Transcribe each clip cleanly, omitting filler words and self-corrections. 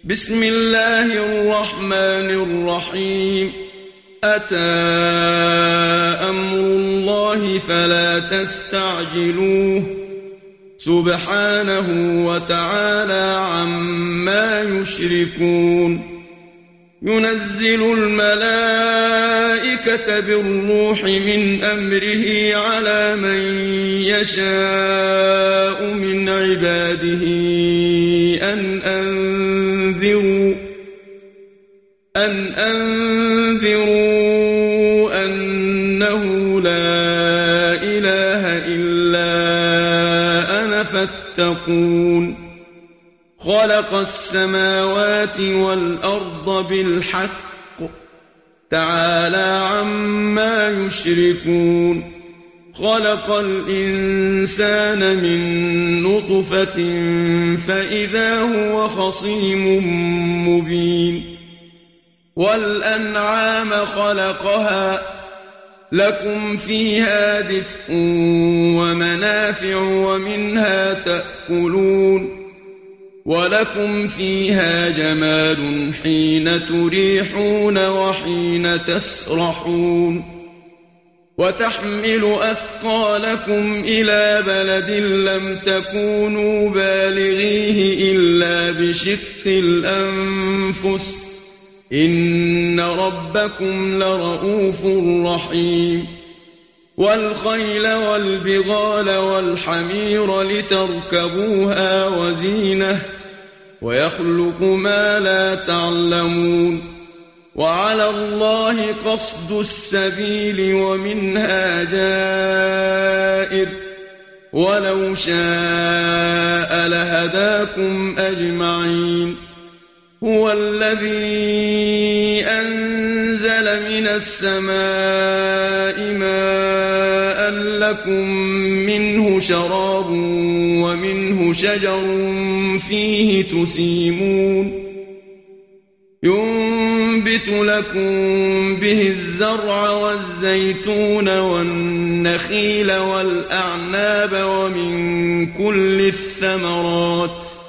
بسم الله الرحمن الرحيم أتى أمر الله فلا تستعجلوه سبحانه وتعالى عما يشركون ينزل الملائكة بالروح من أمره على من يشاء من عباده أن أنذروا أنه لا إله إلا أنا فاتقون خلق السماوات والأرض بالحق تعالى عما يشركون خلق الإنسان من نطفة فإذا هو خصيم مبين والأنعام خلقها لكم فيها دفء ومنافع ومنها تأكلون ولكم فيها جمال حين تريحون وحين تسرحون وتحمل أثقالكم إلى بلد لم تكونوا بالغيه إلا بشق الأنفس إن ربكم لرؤوف رحيم والخيل والبغال والحمير لتركبوها وزينة ويخلق ما لا تعلمون وعلى الله قصد السبيل ومنها جائر ولو شاء لهداكم أجمعين هو الذي أنزل من السماء ماء لكم منه شراب ومنه شجر فيه تسيمون ينبت لكم به الزرع والزيتون والنخيل والأعناب ومن كل الثمرات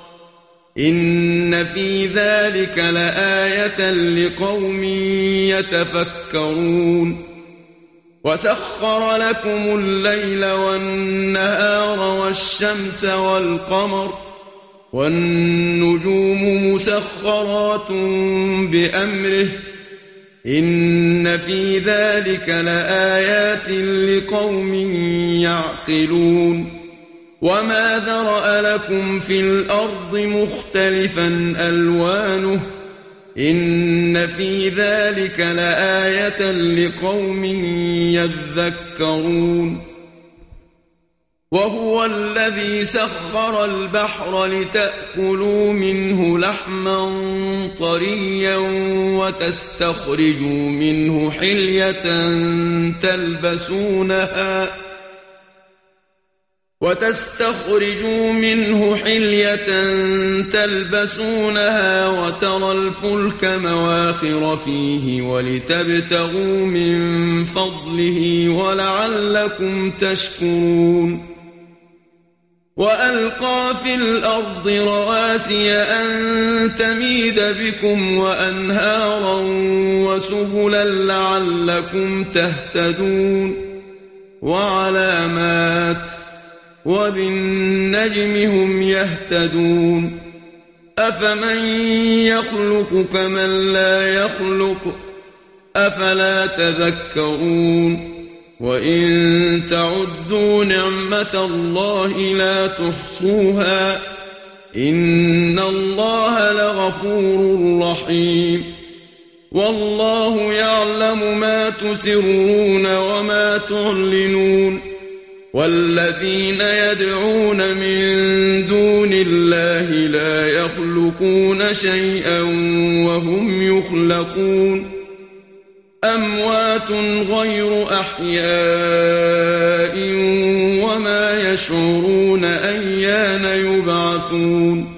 إن في ذلك لآية لقوم يتفكرون وسخر لكم الليل والنهار والشمس والقمر والنجوم مسخرات بأمره إن في ذلك لآيات لقوم يعقلون وما ذرأ لكم في الأرض مختلفا ألوانه إن في ذلك لآية لقوم يذكرون وهو الذي سخر البحر لتأكلوا منه لحما طريا وتستخرجوا منه حلية تلبسونها وترى الفلك مواخر فيه ولتبتغوا من فضله ولعلكم تشكرون وألقى في الأرض رواسي أن تميد بكم وأنهارا وسبلا لعلكم تهتدون وعلامات وبالنجم هم يهتدون أفمن يخلق كمن لا يخلق أفلا تذكرون وإن تعدوا نعمة الله لا تحصوها إن الله لغفور رحيم والله يعلم ما تسرون وما تعلنون والذين يدعون من دون الله لا يخلقون شيئا وهم يخلقون أموات غير أحياء وما يشعرون أيان يبعثون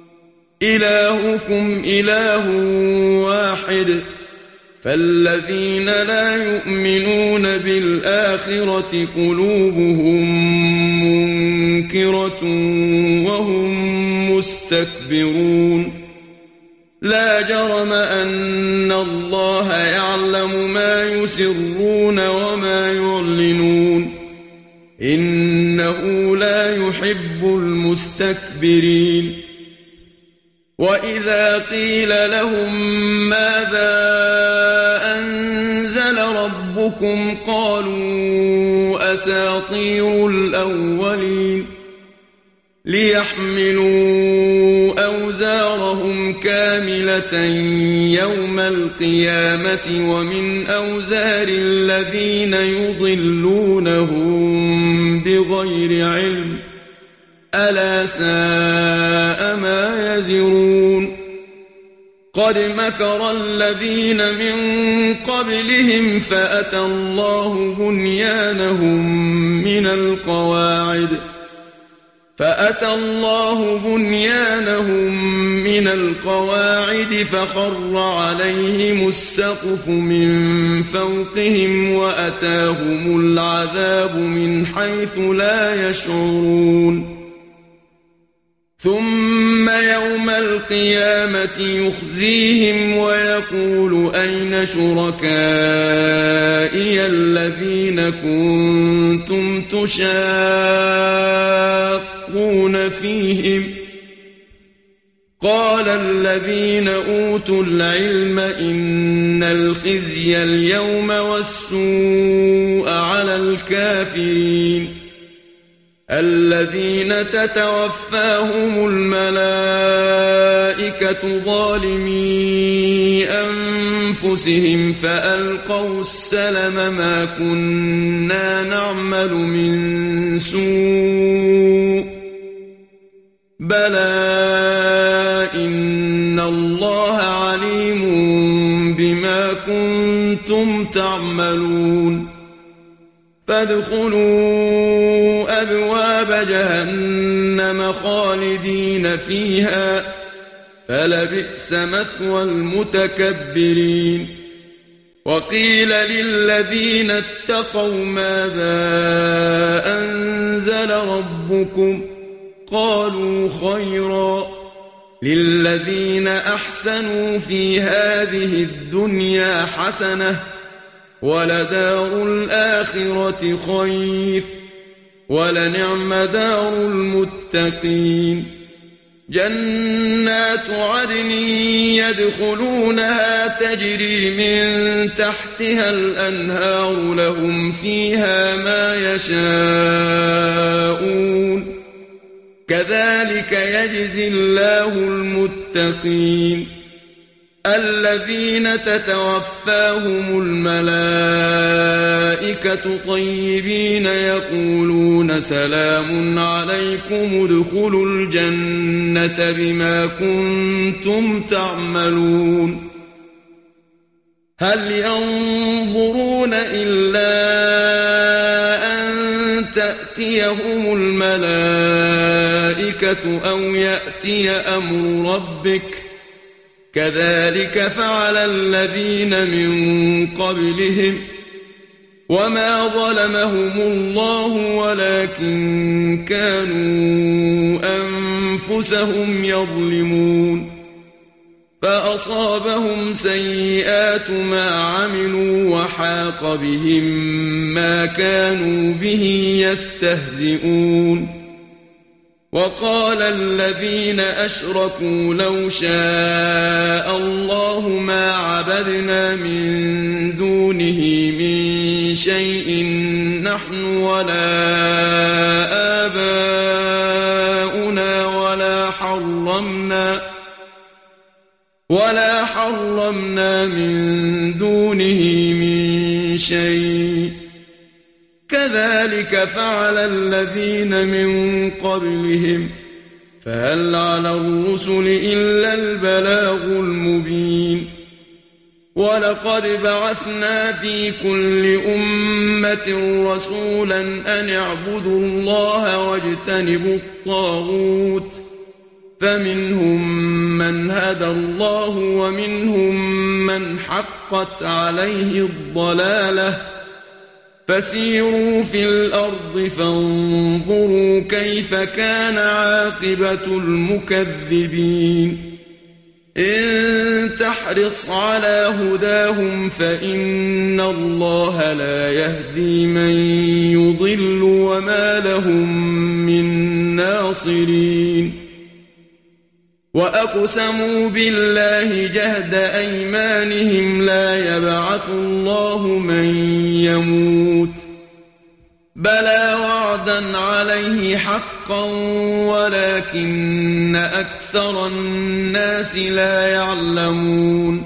إلهكم إله واحد فالذين لا يؤمنون بالآخرة قلوبهم منكرة وهم مستكبرون لا جرم أن الله يعلم ما يسرون وما يعلنون إنه لا يحب المستكبرين وإذا قيل لهم ماذا أنزل ربكم قالوا أساطير الأولين ليحملوا أوزارهم كاملة يوم القيامة ومن أوزار الذين يضلونهم بغير علم ألا ساء ما يزرون قد مكر الذين من قبلهم فأتى الله بنيانهم من القواعد فخر عليهم السقف من فوقهم وأتاهم العذاب من حيث لا يشعرون ثم يوم القيامة يخزيهم ويقول أين شركائي الذين كنتم تشاقون فيهم قال الذين أوتوا العلم إن الخزي اليوم والسوء على الكافرين الذين تتوفاهم الملائكة ظالمي أنفسهم فألقوا السلم ما كنا نعمل من سوء بلى إن الله عليم بما كنتم تعملون فادخلوا أبواب جهنم خالدين فيها فلبئس مثوى المتكبرين وقيل للذين اتقوا ماذا أنزل ربكم قالوا خيرا للذين أحسنوا في هذه الدنيا حسنة ولدار الآخرة خير ولنعم دار المتقين جنات عدن يدخلونها تجري من تحتها الأنهار لهم فيها ما يشاءون كذلك يجزي الله المتقين الذين تتوفاهم الملائكة طيبين يقولون سلام عليكم ادخلوا الجنة بما كنتم تعملون هل ينظرون إلا أن تأتيهم الملائكة أو يأتي أمر ربك كذلك فعل الذين من قبلهم وما ظلمهم الله ولكن كانوا أنفسهم يظلمون فأصابهم سيئات ما عملوا وحاق بهم ما كانوا به يستهزئون وقال الذين أشركوا لو شاء الله ما عبدنا من دونه من شيء نحن ولا آباؤنا ولا حرمنا من دونه من شيء كذلك فعل الذين من قبلهم فهل على الرسل إلا البلاغ المبين ولقد بعثنا في كل أمة رسولا أن اعبدوا الله واجتنبوا الطاغوت فمنهم من هدى الله ومنهم من حقت عليه الضلالة فسيروا في الأرض فانظروا كيف كان عاقبة المكذبين إن فاحرص على هداهم فإن الله لا يهدي من يضل وما لهم من ناصرين وأقسموا بالله جهد أيمانهم لا يبعث الله من يموت بلى وعدا عليه حقا ولكن أكثر الناس لا يعلمون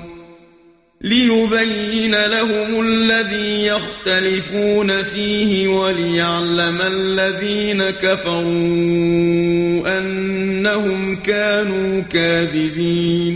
ليبين لهم الذي يختلفون فيه وليعلم الذين كفروا أنهم كانوا كاذبين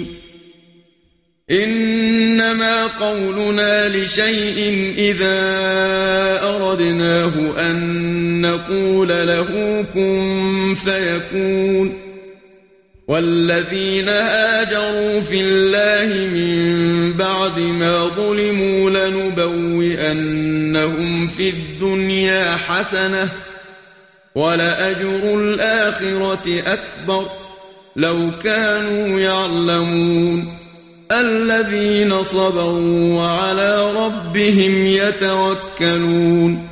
إنما قولنا لشيء إذا أردناه أن نقول له كن فيكون والذين هاجروا في الله من بعد ما ظلموا لنبوئنهم في الدنيا حسنة ولأجر الآخرة أكبر لو كانوا يعلمون الذين صبروا وعلى ربهم يتوكلون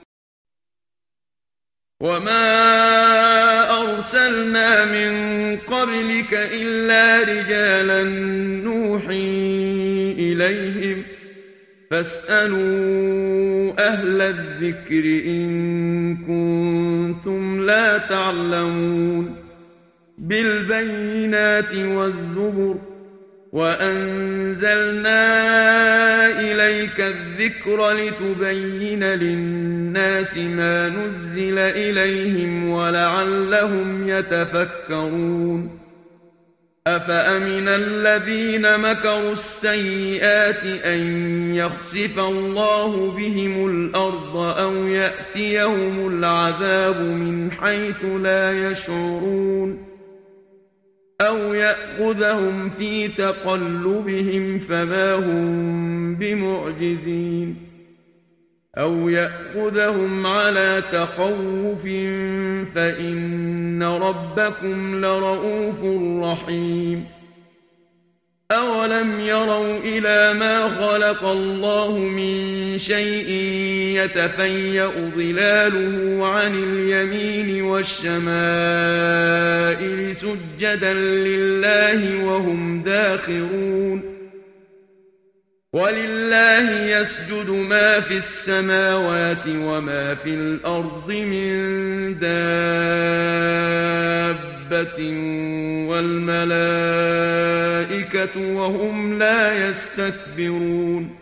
وما أرسلنا من قبلك إلا رجالا نوحي إليهم فاسألوا أهل الذكر إن كنتم لا تعلمون بالبينات والزبر وأنزلنا إليك الذكر لتبين للناس ما نزل إليهم ولعلهم يتفكرون أفأمن الذين مكروا السيئات أن يخسف الله بهم الأرض أو يأتيهم العذاب من حيث لا يشعرون أو يأخذهم في تقلبهم فما هم بمعجزين أو يأخذهم على تخوف فإن ربكم لرؤوف رحيم أولم يروا إلى ما خلق الله من شيء يتفيأ ظلاله عن اليمين والشمائل سجدا لله وهم داخرون ولله يسجد ما في السماوات وما في الأرض من دابة والملائكة وهم لا يستكبرون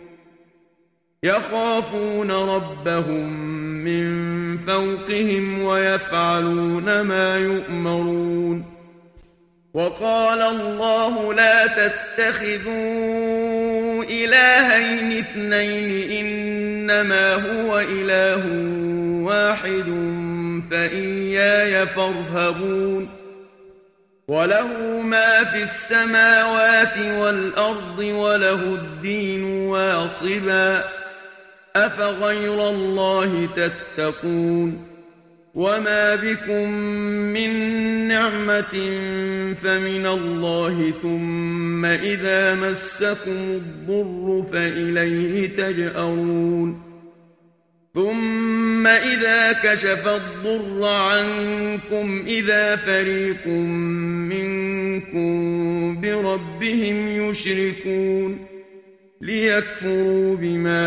يخافون ربهم من فوقهم ويفعلون ما يؤمرون وقال الله لا تتخذوا إلهين اثنين إنما هو إله واحد فإياي فارهبون وله ما في السماوات والأرض وله الدين واصبا أفغير الله تتقون وما بكم من نعمة فمن الله ثم إذا مسكم الضر فإليه تجأرون ثم إذا كشف الضر عنكم إذا فريق منكم بربهم يشركون ليكفروا بما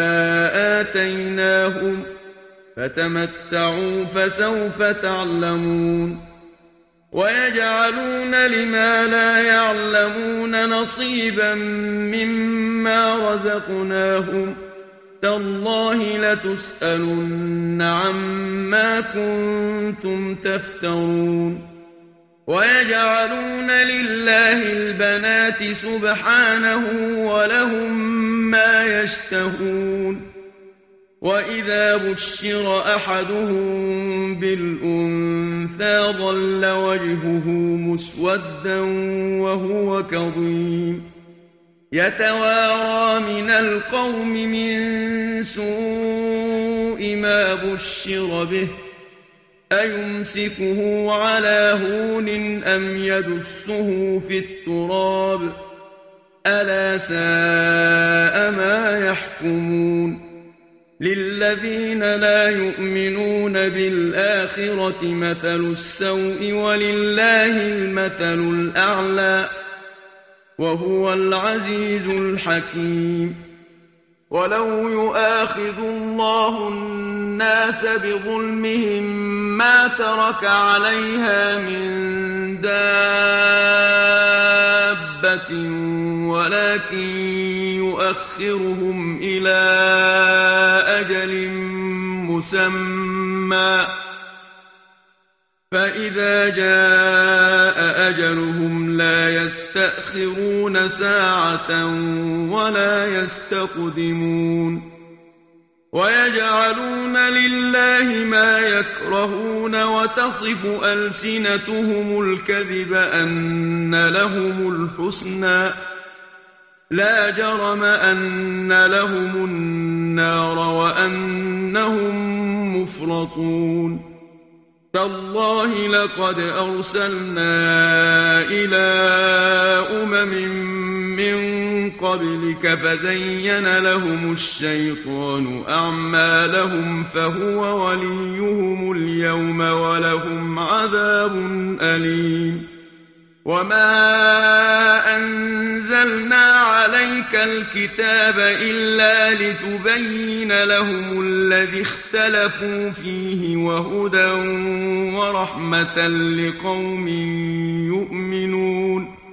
آتيناهم فتمتعوا فسوف تعلمون ويجعلون لما لا يعلمون نصيبا مما رزقناهم تالله لتسألن عما كنتم تفترون ويجعلون لله البنات سبحانه ولهم ما يشتهون وإذا بشر أحدهم بالأنثى ظل وجهه مسودا وهو كظيم يتوارى من القوم من سوء ما بشر به أيمسكه على هون أم يدسه في التراب ألا ساء ما يحكمون للذين لا يؤمنون بالآخرة مثل السوء ولله المثل الأعلى وهو العزيز الحكيم ولو يؤاخذ الله الناس بظلمهم ما ترك عليها من دابة ولكن يؤخرهم إلى أجل مسمى فإذا جاء أجلهم لا يستأخرون ساعة ولا يستقدمون ويجعلون لله ما يكرهون وتصف ألسنتهم الكذب أن لهم الحسنى لا جرم أن لهم النار وأنهم مفرطون تالله لقد أرسلنا إلى من قبلك فزين لهم الشيطان أعمالهم فهو وليهم اليوم ولهم عذاب أليم وما أنزلنا عليك الكتاب إلا لتبين لهم الذي اختلفوا فيه وهدى ورحمة لقوم يؤمنون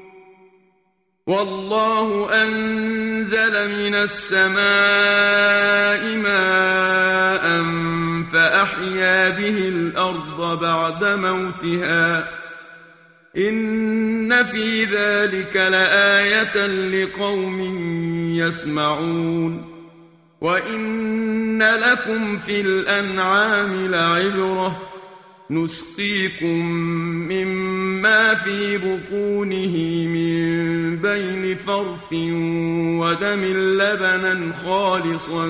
والله أنزل من السماء ماء فأحيا به الأرض بعد موتها إن في ذلك لآية لقوم يسمعون وإن لكم في الأنعام لعبرة نسقيكم مما في بطونه من بين فرث ودم لبنا خالصا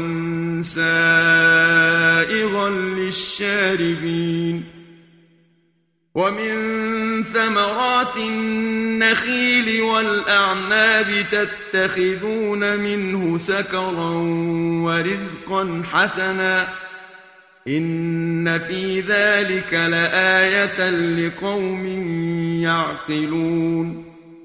سائغا للشاربين ومن ثمرات النخيل والأعناب تتخذون منه سكرا ورزقا حسنا إن في ذلك لآية لقوم يعقلون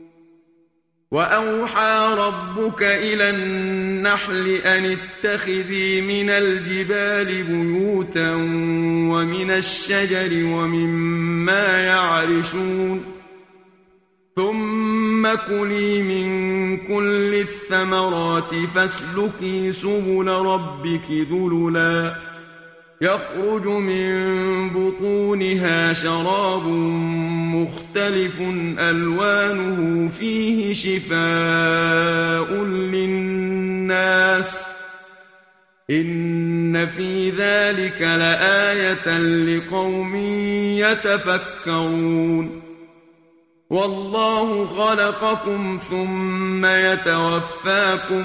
وأوحى ربك إلى النحل أن اتخذي من الجبال بيوتا ومن الشجر ومما يعرشون ثم كلي من كل الثمرات فاسلكي سبل ربك ذللا يخرج من بطونها شراب مختلف ألوانه فيه شفاء للناس إن في ذلك لآية لقوم يتفكرون والله خلقكم ثم يتوفاكم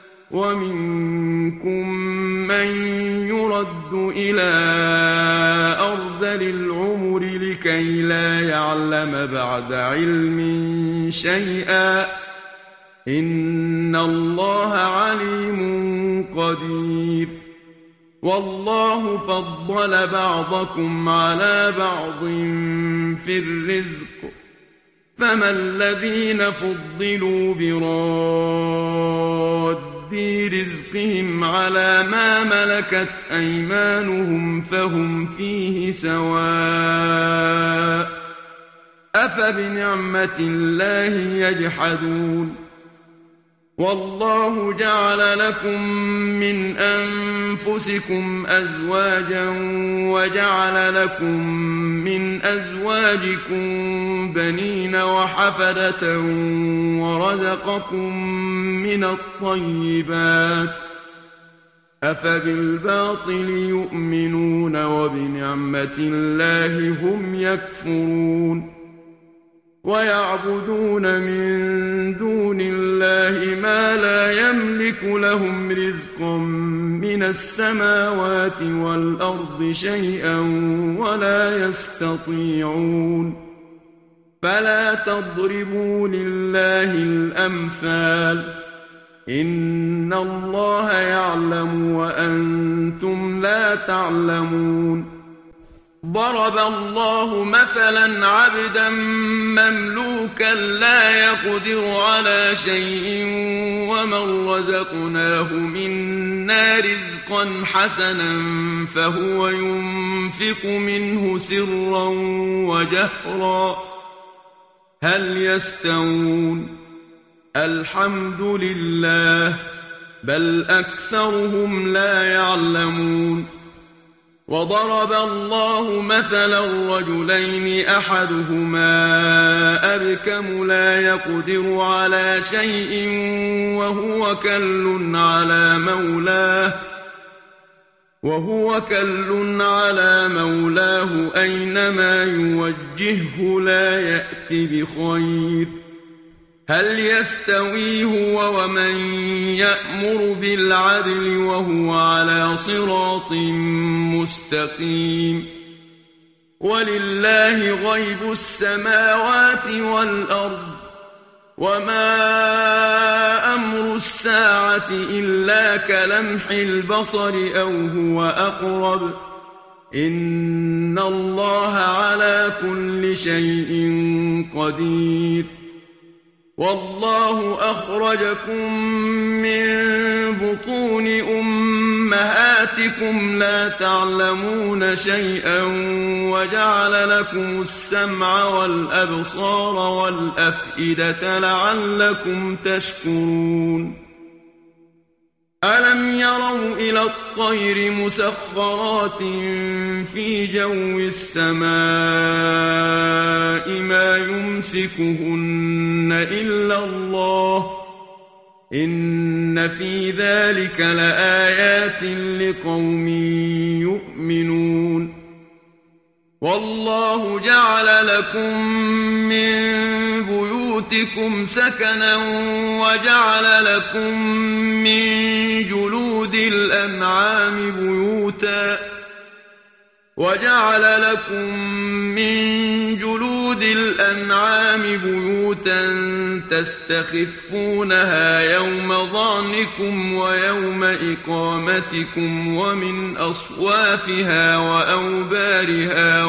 ومنكم من يرد إلى أرذل العمر لكي لا يعلم بعد علم شيئا إن الله عليم قدير والله فضل بعضكم على بعض في الرزق فما الذين فضلوا براد رزقهم على ما ملكت أيمانهم فهم فيه سواء أفبنعمة الله يجحدون والله جعل لكم من أنفسكم أزواجا وجعل لكم من أزواجكم بنين وحفدة ورزقكم من الطيبات أفبالباطل يؤمنون وبنعمة الله هم يكفرون ويعبدون من دون الله ما لا يملك لهم رزقا من السماوات والأرض شيئا ولا يستطيعون فلا تضربوا لله الأمثال إن الله يعلم وأنتم لا تعلمون ضرب الله مثلا عبدا مملوكا لا يقدر على شيء ومن رزقناه منا رزقا حسنا فهو ينفق منه سرا وجهرا هل يستوون الحمد لله بل أكثرهم لا يعلمون وضرب الله مثلا رجلين أحدهما أبكم لا يقدر على شيء وهو كل على مولاه أينما يوجهه لا يأت بخير هل يستوي هو ومن يأمر بالعدل وهو على صراط مستقيم ولله غيب السماوات والأرض وما أمر الساعة إلا كلمح البصر أو هو أقرب إن الله على كل شيء قدير والله أخرجكم من بطون أمهاتكم لا تعلمون شيئا وجعل لكم السمع والأبصار والأفئدة لعلكم تشكرون ألم يروا إلى الطير مسخرات في جو السماء ما يمسكهن إلا الله إن في ذلك لآيات لقوم يؤمنون والله جعل لكم من بيوتكم سكنا وجعل لكم من جلود الأنعام بيوتا تستخفونها يوم ظعنكم ويوم إقامتكم ومن أصوافها وأوبارها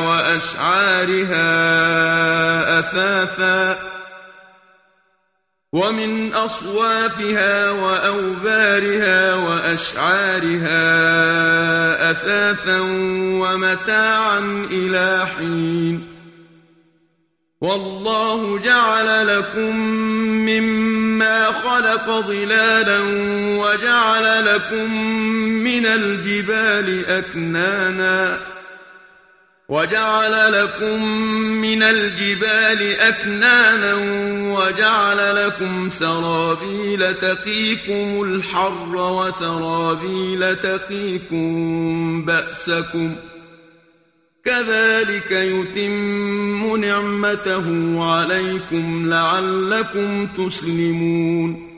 وأشعارها أثاثا ومتاعا إلى حين والله جعل لكم مما خلق ظلالا وجعل لكم من الجبال أكنانا وجعل لكم سرابيل تقيكم الحر وسرابيل تقيكم بأسكم كذلك يتم نعمته عليكم لعلكم تسلمون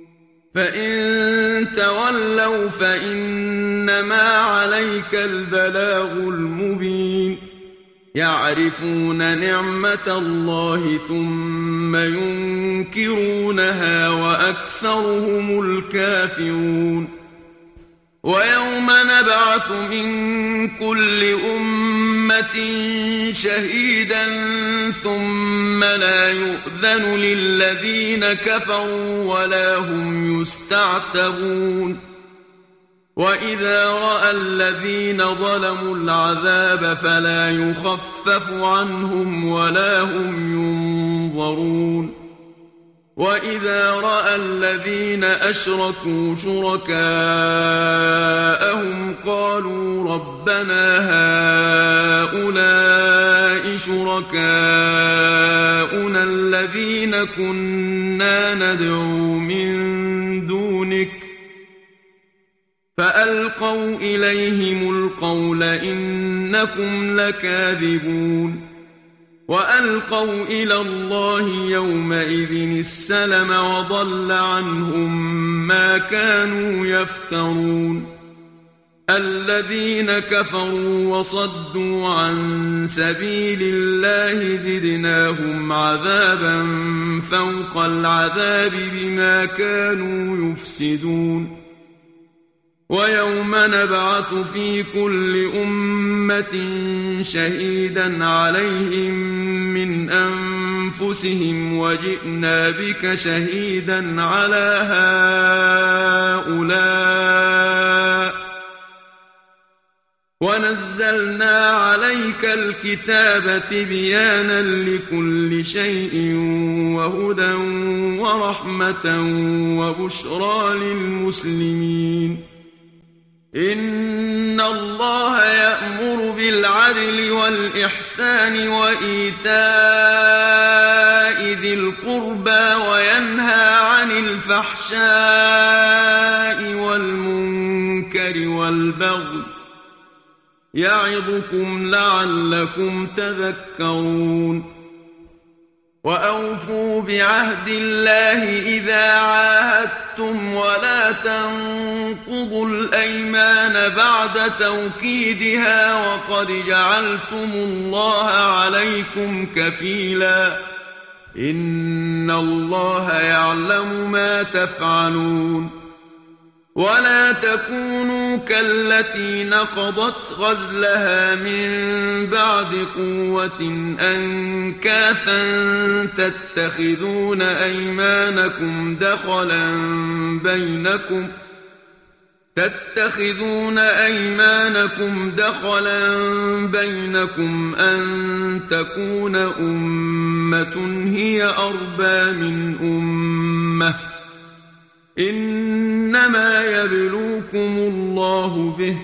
فإن تولوا فإنما عليك البلاغ المبين يعرفون نعمة الله ثم ينكرونها وأكثرهم الكافرون ويوم نبعث من كل أمة شهيدا ثم لا يؤذن للذين كفروا ولا هم يستعتبون وإذا رأى الذين ظلموا العذاب فلا يخفف عنهم ولا هم ينظرون وإذا رأى الذين أشركوا شركاءهم قالوا ربنا هؤلاء شركاؤنا الذين كنا ندعو من دونك فألقوا إليهم القول إنكم لكاذبون وألقوا إلى الله يومئذ السلم وضل عنهم ما كانوا يفترون الذين كفروا وصدوا عن سبيل الله زدناهم عذابا فوق العذاب بما كانوا يفسدون ويوم نبعث في كل أمة شهيدا عليهم من أنفسهم وجئنا بك شهيدا على هؤلاء ونزلنا عليك الكتاب تبيانا لكل شيء وهدى ورحمة وبشرى للمسلمين إن الله يأمر بالعدل والإحسان وإيتاء ذي القربى وينهى عن الفحشاء والمنكر والبغي يعظكم لعلكم تذكرون وأوفوا بعهد الله إذا عاهدتم ولا تنقضوا الأيمان بعد توكيدها وقد جعلتم الله عليكم كفيلا إن الله يعلم ما تفعلون ولا تكونوا كالتي نقضت غزلها من بعد قوة أنكاثا تتخذون أيمانكم دخلا بينكم أن تكون أمة هي أربى من أمة إنما يبلوكم الله به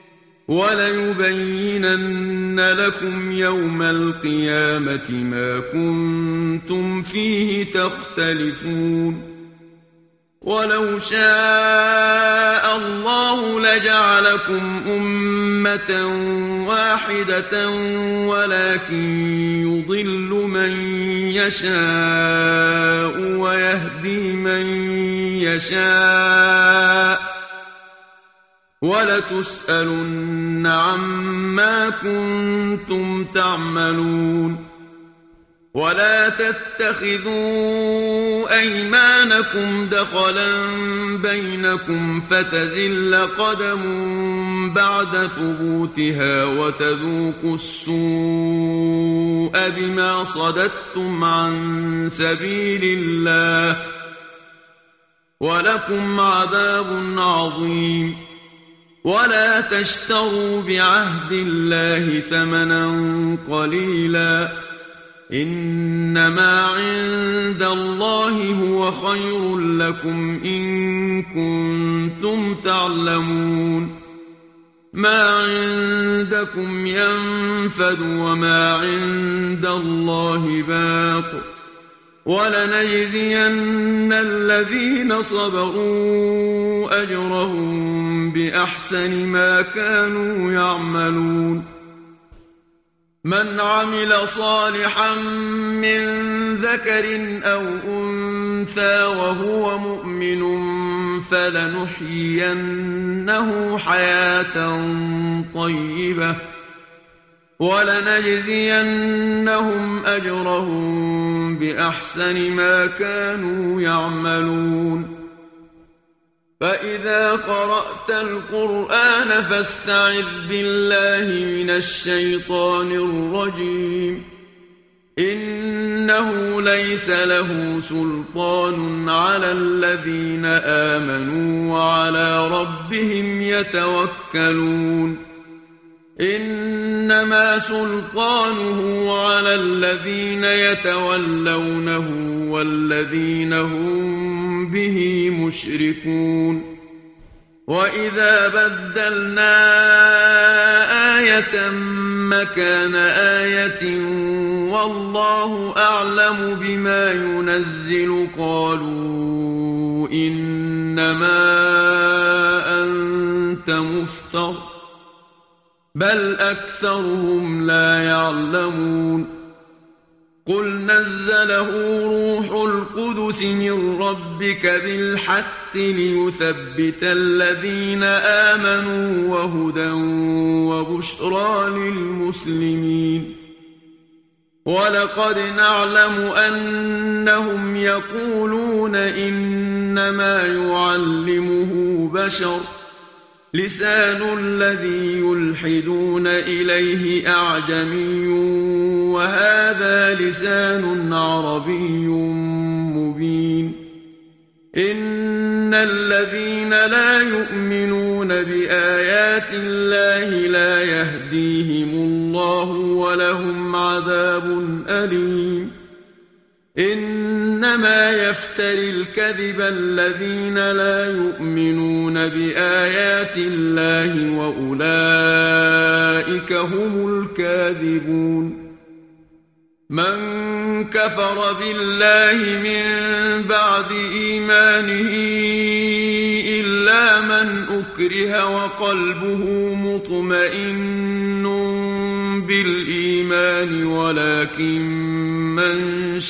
وليبينن لكم يوم القيامة ما كنتم فيه تختلفون ولو شاء الله لجعلكم أمة واحدة ولكن يضل من يشاء ويهدي من يشاء ولتسألن عما كنتم تعملون ولا تتخذوا أيمانكم دخلا بينكم فتزل قدم بعد ثبوتها وتذوقوا السوء بما صددتم عن سبيل الله ولكم عذاب عظيم ولا تشتروا بعهد الله ثمنا قليلا إنما عند الله هو خير لكم إن كنتم تعلمون ما عندكم ينفد وما عند الله باق ولنجزين الذين صبروا أجرهم بأحسن ما كانوا يعملون من عمل صالحا من ذكر أو أنثى وهو مؤمن فلنحيينه حياة طيبة ولنجزينهم أجرهم بأحسن ما كانوا يعملون فإذا قرأت القرآن فاستعذ بالله من الشيطان الرجيم إنه ليس له سلطان على الذين آمنوا وعلى ربهم يتوكلون إنما سلطانه على الذين يتولونه والذين هم به مشركون وإذا بدلنا آية مكان آية والله أعلم بما ينزل قالوا إنما أنت مفتر بل أكثرهم لا يعلمون قل نزله روح القدس من ربك بالحق ليثبت الذين آمنوا وهدى وبشرى للمسلمين. ولقد نعلم أنهم يقولون إنما يعلمه بشر لسان الذي يلحدون إليه أعجمي وهذا لسان عربي مبين. إن الذين لا يؤمنون بآيات الله لا يهديهم الله ولهم عذاب أليم. إنما يفتري الكذب الذين لا يؤمنون بآيات الله وأولئك هم الكاذبون. من كفر بالله من بعد إيمانه إلا من أكره وقلبه مطمئن بالإيمان ولكن من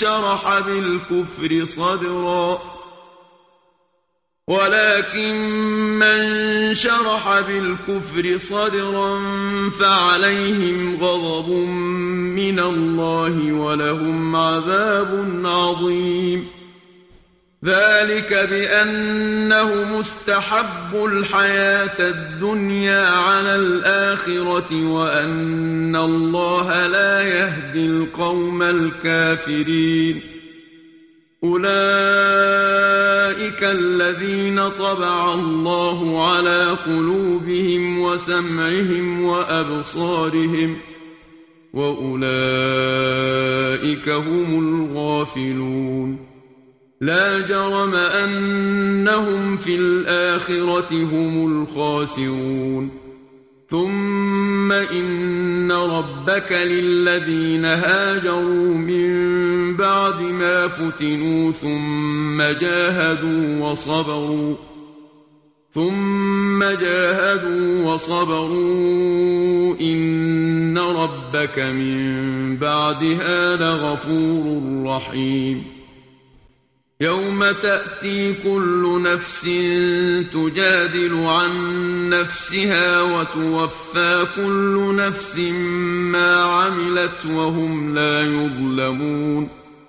شرح بالكفر صدرا فعليهم غضب من الله ولهم عذاب عظيم. ذلك بأنه مستحب الحياة الدنيا على الآخرة وأن الله لا يهدي القوم الكافرين. أولئك الذين طبع الله على قلوبهم وسمعهم وأبصارهم وأولئك هم الغافلون. لا جرم أنهم في الآخرة هم الخاسرون. ثم إن ربك للذين هاجروا من بعد ما فتنوا ثم جاهدوا وصبروا إن ربك من بعدها لغفور رحيم. يوم تأتي كل نفس تجادل عن نفسها وتوفى كل نفس ما عملت وهم لا يظلمون.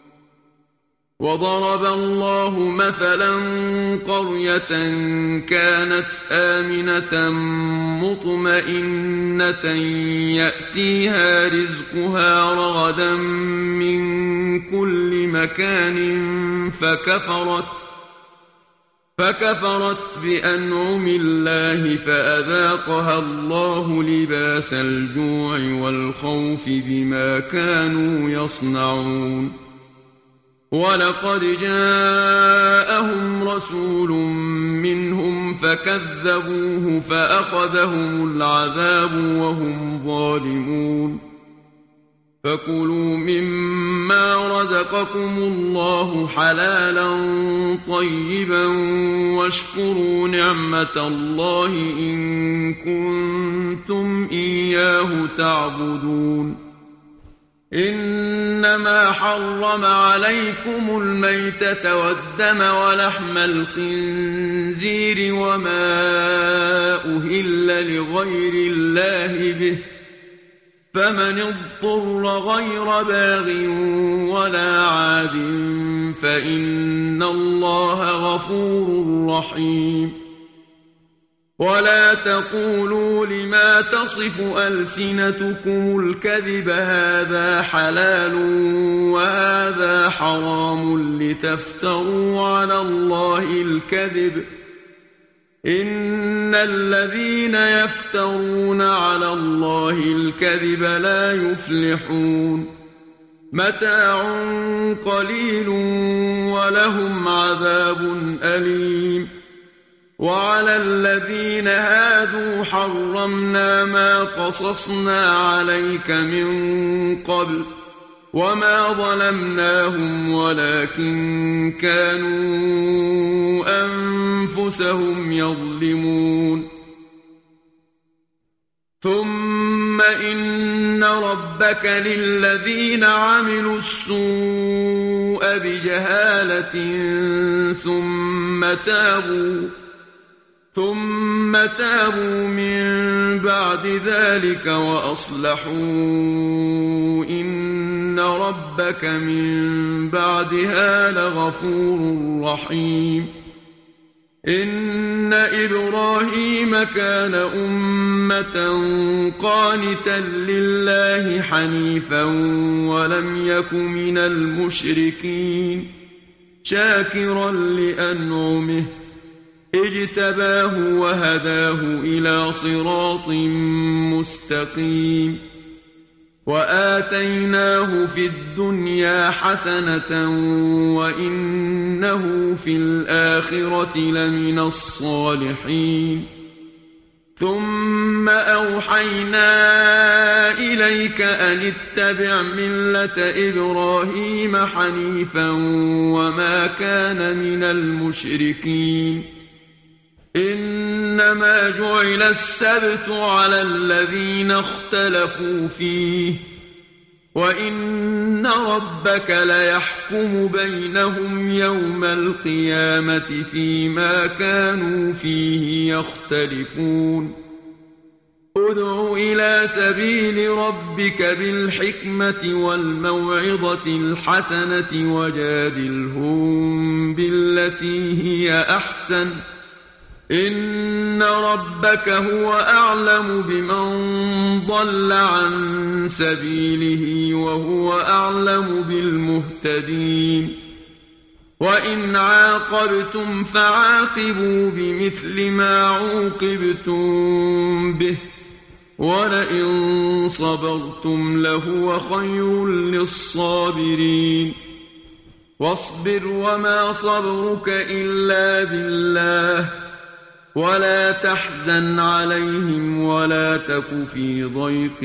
وضرب الله مثلا قرية كانت آمنة مطمئنة يأتيها رزقها رغدا من كل مكان فكفرت بأنعم الله فأذاقها الله لباس الجوع والخوف بما كانوا يصنعون. ولقد جاءهم رسول منهم فكذبوه فأخذهم العذاب وهم ظالمون. فكلوا مما رزقكم الله حلالا طيبا واشكروا نعمة الله إن كنتم إياه تعبدون. إنما حرم عليكم الميتة والدم ولحم الخنزير وما أهل لغير الله به فمن اضطر غير باغ ولا عاد فإن الله غفور رحيم. ولا تقولوا لما تصف ألسنتكم الكذب هذا حلال وهذا حرام لتفتروا على الله الكذب إن الذين يفترون على الله الكذب لا يفلحون. متاع قليل ولهم عذاب أليم. وعلى الذين هادوا حرمنا ما قصصنا عليك من قبل وما ظلمناهم ولكن كانوا أنفسهم يظلمون. ثم إن ربك للذين عملوا السوء بجهالة ثم تابوا من بعد ذلك وأصلحوا إن ربك من بعدها لغفور رحيم إن إبراهيم كان أمة قانتا لله حنيفا ولم يك من المشركين شاكرا لأنعمه اجتباه وهداه إلى صراط مستقيم وآتيناه في الدنيا حسنة وإنه في الآخرة لمن الصالحين ثم أوحينا إليك أن اتبع ملة إبراهيم حنيفا وما كان من المشركين إنما جعل السبت على الذين اختلفوا فيه وإن ربك ليحكم بينهم يوم القيامة فيما كانوا فيه يختلفون ادع إلى سبيل ربك بالحكمة والموعظة الحسنة وجادلهم بالتي هي أحسن إن ربك هو أعلم بمن ضل عن سبيله وهو أعلم بالمهتدين وإن عاقبتم فعاقبوا بمثل ما عوقبتم به ولئن صبرتم لهو خير للصابرين واصبر وما صبرك إلا بالله ولا تحزن عليهم ولا تك في ضيق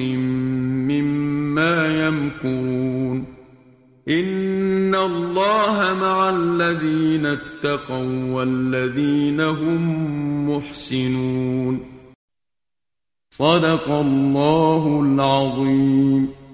مما يمكرون إن الله مع الذين اتقوا والذين هم محسنون صدق الله العظيم.